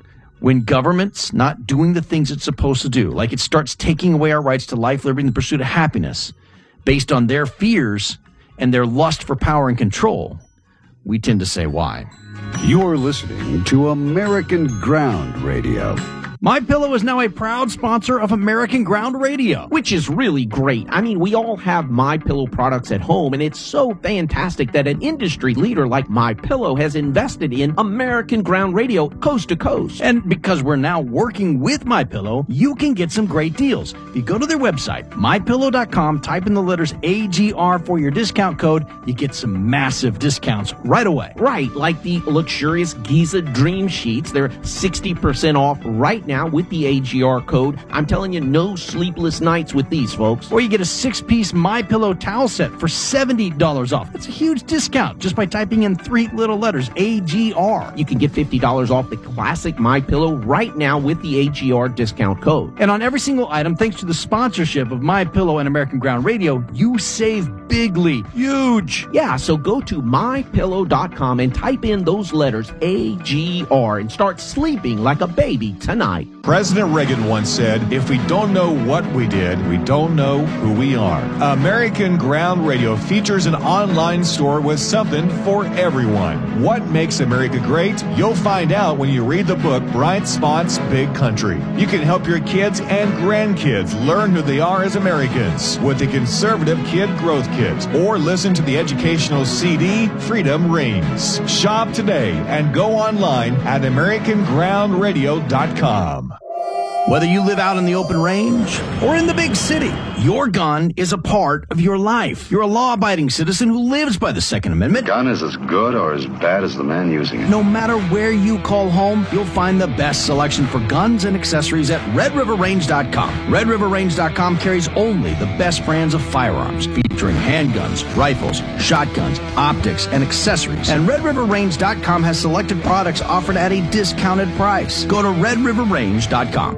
When government's not doing the things it's supposed to do, like it starts taking away our rights to life, liberty, and the pursuit of happiness based on their fears and their lust for power and control, we tend to say why. You're listening to American Ground Radio. MyPillow is now a proud sponsor of American Ground Radio. Which is really great. I mean, we all have MyPillow products at home, and it's so fantastic that an industry leader like MyPillow has invested in American Ground Radio coast to coast. And because we're now working with MyPillow, you can get some great deals. If you go to their website, my pillow dot com, type in the letters A G R for your discount code, you get some massive discounts right away. Right, like the luxurious Giza Dream Sheets. They're sixty percent off right now. Now with the A G R code. I'm telling you, no sleepless nights with these, folks. Or you get a six-piece MyPillow towel set for seventy dollars off. It's a huge discount just by typing in three little letters, A G R. You can get fifty dollars off the classic MyPillow right now with the A G R discount code. And on every single item, thanks to the sponsorship of MyPillow and American Ground Radio, you save bigly. Huge. Yeah, so go to my pillow dot com and type in those letters, A G R, and start sleeping like a baby tonight. President Reagan once said, if we don't know what we did, we don't know who we are. American Ground Radio features an online store with something for everyone. What makes America great? You'll find out when you read the book, Bright Spots, Big Country. You can help your kids and grandkids learn who they are as Americans with the Conservative Kid Growth Kit, or listen to the educational C D, Freedom Rings. Shop today and go online at american ground radio dot com. Whether you live out in the open range or in the big city, your gun is a part of your life. You're a law-abiding citizen who lives by the Second Amendment. Gun is as good or as bad as the man using it. No matter where you call home, you'll find the best selection for guns and accessories at red river range dot com. red river range dot com carries only the best brands of firearms, featuring handguns, rifles, shotguns, optics, and accessories. And red river range dot com has selected products offered at a discounted price. Go to red river range dot com.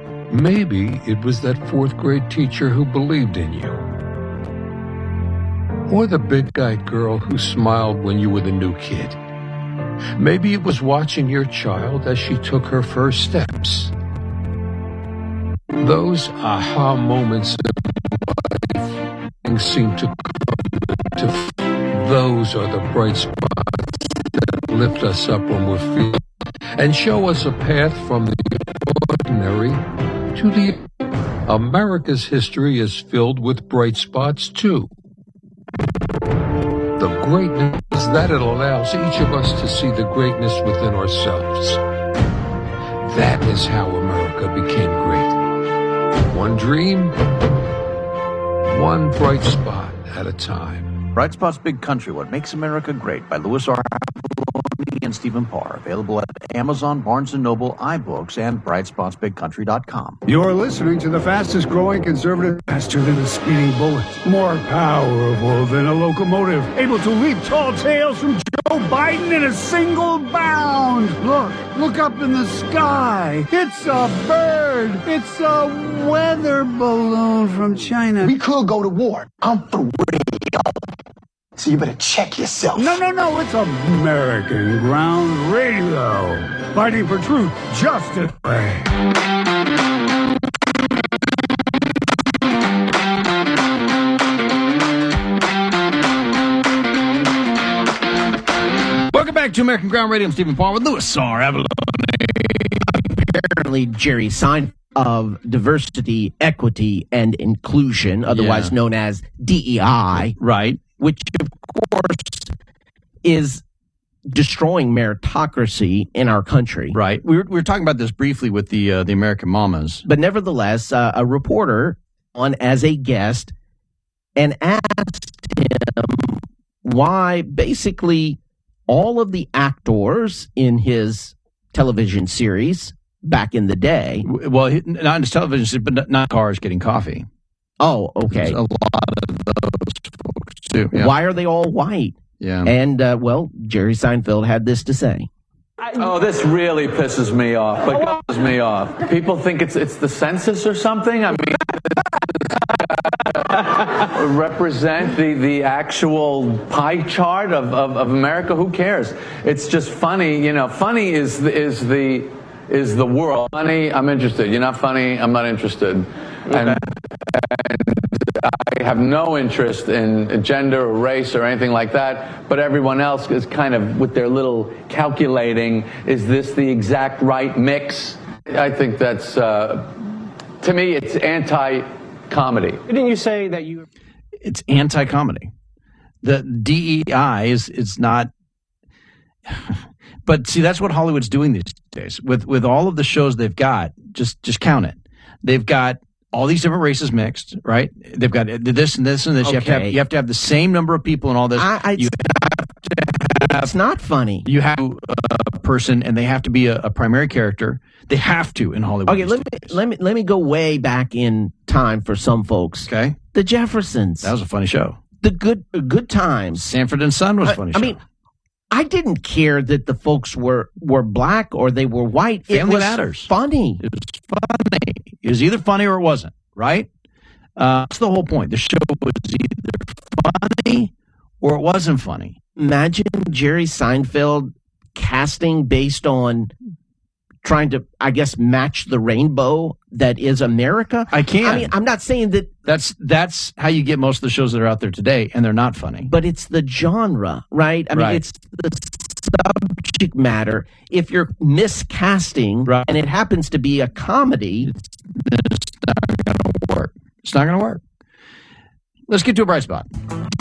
Maybe it was that fourth grade teacher who believed in you. Or the big-eyed girl who smiled when you were the new kid. Maybe it was watching your child as she took her first steps. Those aha moments in life, things seem to come to f- Those are the bright spots that lift us up when we're feeling and show us a path from the ordinary to the... America's history is filled with bright spots, too. The greatness that it allows each of us to see the greatness within ourselves. That is how America became great. One dream, one bright spot at a time. Bright Spots Big Country, What Makes America Great by Louis R. Avalone and Stephen Parr. Available at Amazon, Barnes and Noble, iBooks, and bright spots big country dot com. You're listening to the fastest growing conservative, faster than a speeding bullet, more powerful than a locomotive, able to leap tall tales from Joe Biden in a single bound. Look, look up in the sky. It's a bird. It's a weather balloon from China. We could go to war. I'm for real. So you better check yourself. No, no, no. It's American Ground Radio. Fighting for truth, justice. Welcome back to American Ground Radio. I'm Stephen Parr with Louis R. Avalone. Apparently, Jerry Seinfeld of Diversity, Equity, and Inclusion, otherwise Yeah. known as D E I, right? Which, of course, is destroying meritocracy in our country. Right. We were, we were talking about this briefly with the uh, the American Mamas. But nevertheless, uh, a reporter on as a guest and asked him why basically all of the actors in his television series back in the day. Well, he- not in his television, series, but not, not cars getting coffee. Oh, okay. There's a lot of those folks too. Yeah. Why are they all white? Yeah. And, uh, well, Jerry Seinfeld had this to say. Oh, this really pisses me off. But pisses me off. People think it's it's the census or something. I mean, represent the the actual pie chart of, of, of America. Who cares? It's just funny. You know, funny is the, is the is the world. Funny, I'm interested. You're not funny, I'm not interested. Okay. And, and I have no interest in gender or race or anything like that, but everyone else is kind of with their little calculating, is this the exact right mix? I think that's, uh, to me, it's anti-comedy. Didn't you say that you... It's anti-comedy. The D E I is, is not... But see, that's what Hollywood's doing these days. With with all of the shows they've got, just just count it. They've got all these different races mixed, right? They've got this and this and this. Okay. You have to have, you have to have the same number of people in all this. I, I, you have to have, it's not funny. You have a person, and they have to be a, a primary character. They have to in Hollywood. Okay, let me days. let me let me go way back in time for some folks. Okay, the Jeffersons. That was a funny show. The good good times. Sanford and Son was a funny I, show. I mean, I didn't care that the folks were, were black or they were white. Family it was Matters. Funny. It was funny. It was either funny or it wasn't, right? Uh, that's the whole point. The show was either funny or it wasn't funny. Imagine Jerry Seinfeld casting based on trying to, I guess, match the rainbow that is America. I can't. I mean, I'm not saying that. That's that's how you get most of the shows that are out there today, and they're not funny. But it's the genre, right? I mean, Right. it's the subject matter. If you're miscasting, Right. and it happens to be a comedy, It's not going to work. It's not going to work. Let's get to a bright spot.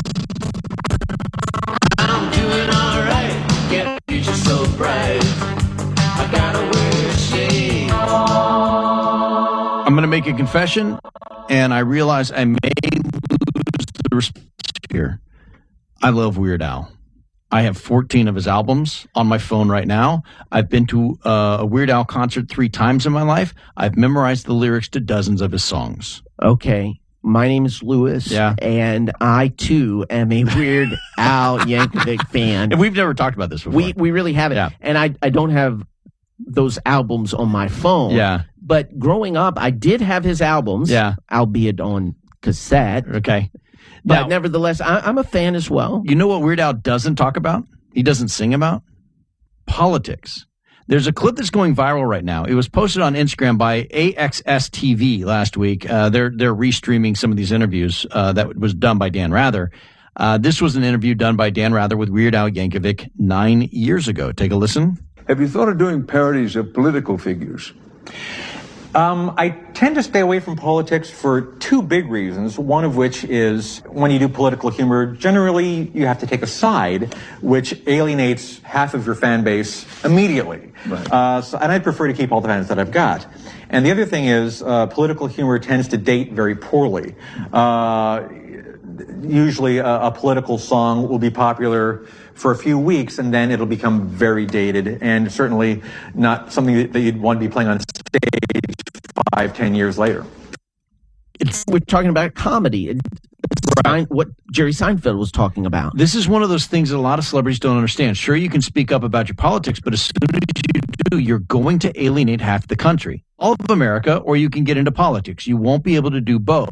I'm doing alright. Get the future so bright. I gotta wear shades. I'm going to make a confession, and I realize I may lose the respect here. I love Weird Al. I have fourteen of his albums on my phone right now. I've been to uh, a Weird Al concert three times in my life. I've memorized the lyrics to dozens of his songs. okay. My name is Lewis, Yeah. and I too am a Weird Al Yankovic fan. And we've never talked about this before. We we really haven't, Yeah. and I I don't have those albums on my phone. Yeah. But growing up, I did have his albums. Yeah. Albeit on cassette. Okay. But Now- nevertheless, I, I'm a fan as well. You know what Weird Al doesn't talk about? He doesn't sing about? Politics. There's a clip that's going viral right now. It was posted on Instagram by A X S T V last week. Uh, they're they're restreaming some of these interviews uh, that was done by Dan Rather. Uh, this was an interview done by Dan Rather with Weird Al Yankovic nine years ago. Take a listen. Have you thought of doing parodies of political figures? Um, I tend to stay away from politics for two big reasons, one of which is when you do political humor, generally you have to take a side, which alienates half of your fan base immediately. Right. Uh, so, and I prefer to keep all the fans that I've got. And the other thing is uh, political humor tends to date very poorly. Uh, usually a, a political song will be popular for a few weeks and then it'll become very dated and certainly not something that, that you'd want to be playing on stage five, ten years later. It's we're talking about comedy. It's Sein- what Jerry Seinfeld was talking about. This is one of those things that a lot of celebrities don't understand. Sure, you can speak up about your politics, but as soon as you do, you're going to alienate half the country, all of America, or you can get into politics. You won't be able to do both.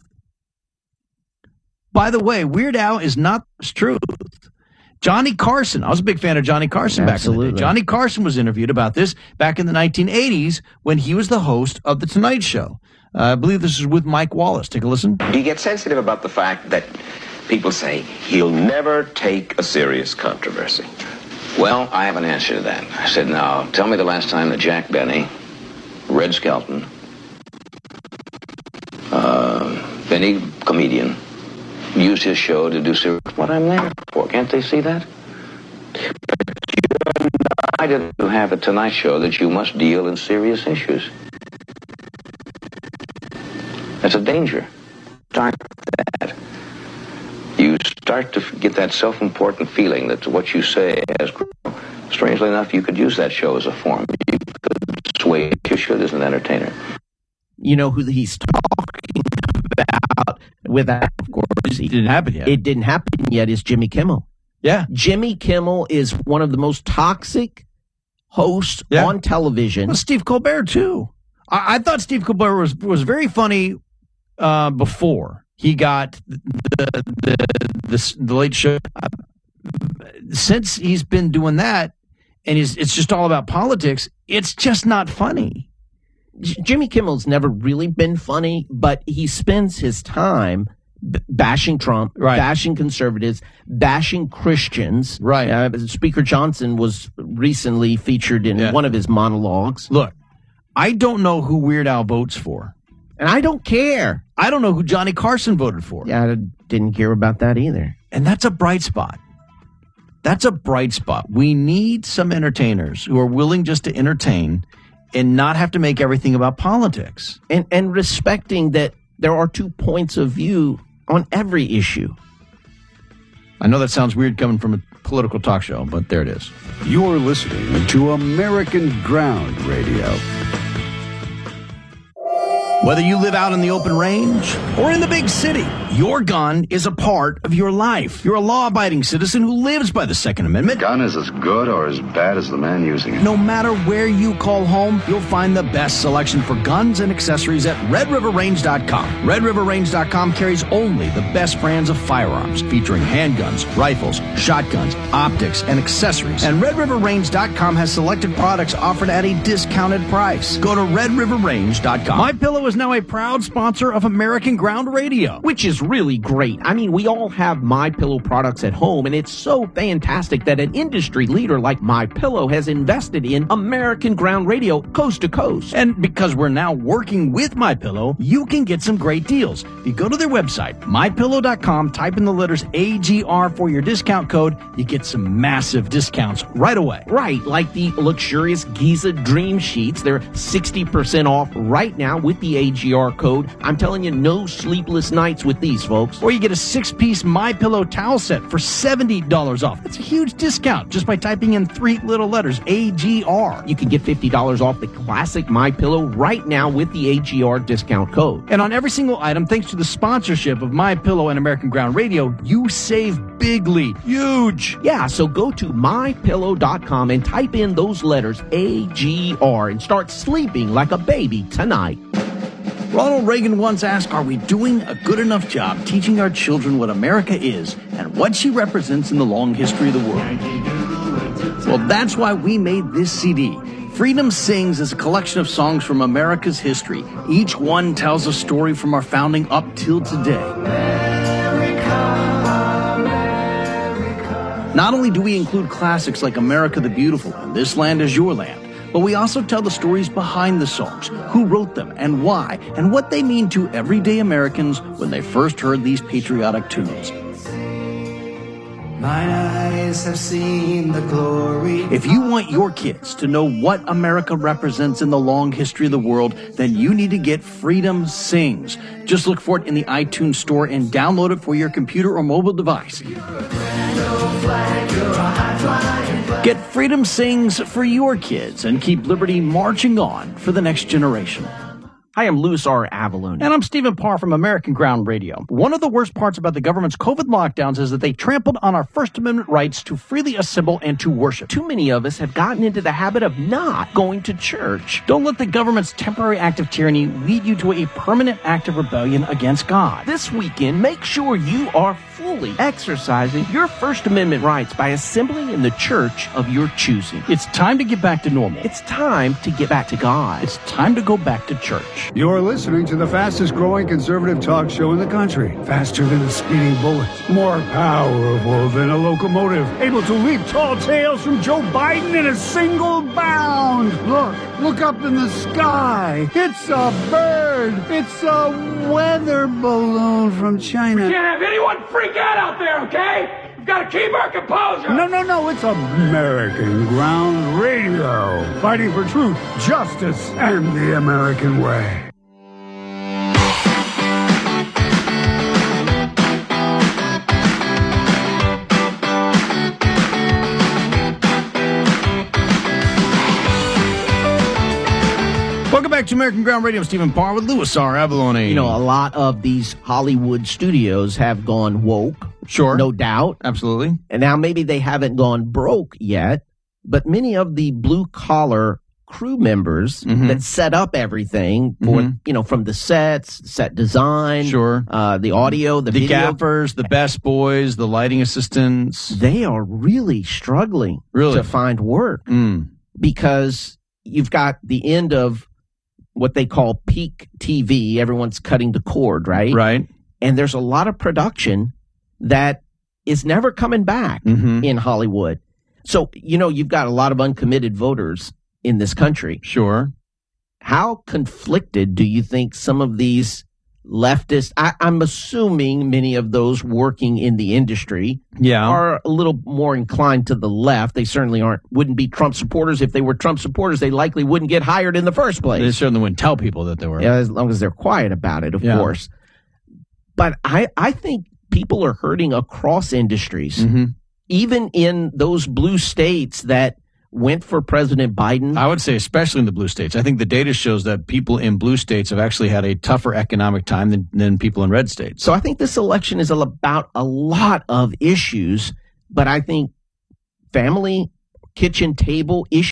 By the way, Weird Al is not the truth. Johnny Carson, I was a big fan of Johnny Carson back in the Absolutely. day. Johnny Carson was interviewed about this back in the nineteen eighties when he was the host of The Tonight Show. Uh, I believe this is with Mike Wallace. Take a listen. Do you get sensitive about the fact that people say he'll never take a serious controversy? Well, I have an answer to that. I said, now, tell me the last time that Jack Benny, Red Skelton, uh, Benny Comedian, used his show to do serious... What I'm there for. Can't they see that? But you're not to have a Tonight Show that you must deal in serious issues. That's a danger. Start that. You start to get that self-important feeling that what you say has grown. Strangely enough, you could use that show as a form. You could sway if you should as an entertainer. You know who he's talking about with that, of course. It didn't happen yet. It didn't happen yet is Jimmy Kimmel. Yeah. Jimmy Kimmel is one of the most toxic hosts Yeah. on television. Well, Steve Colbert, too. I, I thought Steve Colbert was, was very funny uh, before he got the, the, the, the Late Show. Since he's been doing that, and it's, it's just all about politics, it's just not funny. J- Jimmy Kimmel's never really been funny, but he spends his time b- bashing Trump, Right. bashing conservatives, bashing Christians. Right. Uh, Speaker Johnson was recently featured in Yeah. one of his monologues. Look, I don't know who Weird Al votes for. And I don't care. I don't know who Johnny Carson voted for. Yeah, I didn't care about that either. And that's a bright spot. That's a bright spot. We need some entertainers who are willing just to entertain and not have to make everything about politics. And and respecting that there are two points of view on every issue. I know that sounds weird coming from a political talk show, but there it is. You're listening to American Ground Radio. Whether you live out in the open range or in the big city, your gun is a part of your life. You're a law-abiding citizen who lives by the Second Amendment. Gun is as good or as bad as the man using it. No matter where you call home, you'll find the best selection for guns and accessories at red river range dot com. red river range dot com carries only the best brands of firearms, featuring handguns, rifles, shotguns, optics, and accessories. And red river range dot com has selected products offered at a discounted price. Go to red river range dot com. MyPillow is now a proud sponsor of American Ground Radio. Which is really great. I mean, we all have MyPillow products at home, and it's so fantastic that an industry leader like MyPillow has invested in American Ground Radio coast to coast. And because we're now working with MyPillow, you can get some great deals. If you go to their website, my pillow dot com, type in the letters A G R for your discount code, you get some massive discounts right away. Right, like the luxurious Giza Dream Sheets. They're sixty percent off right now with the A G R code. I'm telling you, no sleepless nights with these, folks. Or you get a six-piece MyPillow towel set for seventy dollars off. That's a huge discount just by typing in three little letters, A G R. You can get fifty dollars off the classic MyPillow right now with the A G R discount code. And on every single item, thanks to the sponsorship of MyPillow and American Ground Radio, you save bigly. Huge. Yeah, so go to my pillow dot com and type in those letters A G R and start sleeping like a baby tonight. Ronald Reagan once asked, are we doing a good enough job teaching our children what America is and what she represents in the long history of the world? Well, that's why we made this C D. Freedom Sings is a collection of songs from America's history. Each one tells a story from our founding up till today. Not only do we include classics like America the Beautiful and This Land Is Your Land, but we also tell the stories behind the songs, who wrote them and why, and what they mean to everyday Americans when they first heard these patriotic tunes. Mine eyes have seen the glory. If you want your kids to know what America represents in the long history of the world, then you need to get Freedom Sings. Just look for it in the iTunes store and download it for your computer or mobile device. Get Freedom Sings for your kids and keep liberty marching on for the next generation. Hi, I'm Louis R. Avalone. And I'm Stephen Parr from American Ground Radio. One of the worst parts about the government's COVID lockdowns is that they trampled on our First Amendment rights to freely assemble and to worship. Too many of us have gotten into the habit of not going to church. Don't let the government's temporary act of tyranny lead you to a permanent act of rebellion against God. This weekend, make sure you are fully exercising your First Amendment rights by assembling in the church of your choosing. It's time to get back to normal. It's time to get back to God. It's time to go back to church. You're listening to the fastest growing conservative talk show in the country. Faster than a speeding bullet. More powerful than a locomotive. Able to leap tall tales from Joe Biden in a single bound. Look, look up in the sky. It's a bird. It's a weather balloon from China. We can't have anyone freak out out there, okay? We've got to keep our composure. No, no, no, it's American Ground Radio. Fighting for truth, justice, and the American way. Welcome back to American Ground Radio. I'm Stephen Parr with Louis R. Avalone. You know, a lot of these Hollywood studios have gone woke. Sure. No doubt. Absolutely. And now maybe they haven't gone broke yet, but many of the blue-collar crew members Mhm. that set up everything for, Mhm. you know, from the sets, set design, Sure. uh, the audio, the, The video. gaffers, the best boys, the lighting assistants. They are really struggling Really? to find work Mm. because you've got the end of what they call peak T V. Everyone's cutting the cord, right? Right. And there's a lot of production that is never coming back Mhm. in Hollywood. So, you know, you've got a lot of uncommitted voters in this country. Sure. How conflicted do you think some of these leftists, I, I'm assuming many of those working in the industry Yeah. are a little more inclined to the left. They certainly aren't, wouldn't be Trump supporters. If they were Trump supporters, they likely wouldn't get hired in the first place. They certainly wouldn't tell people that they were. Yeah, as long as they're quiet about it, of Yeah. course. But I, I think people are hurting across industries, Mm-hmm. even in those blue states that went for President Biden. I would say, especially in the blue states. I think the data shows that people in blue states have actually had a tougher economic time than, than people in red states. So I think this election is about a lot of issues, but I think family, kitchen table issues.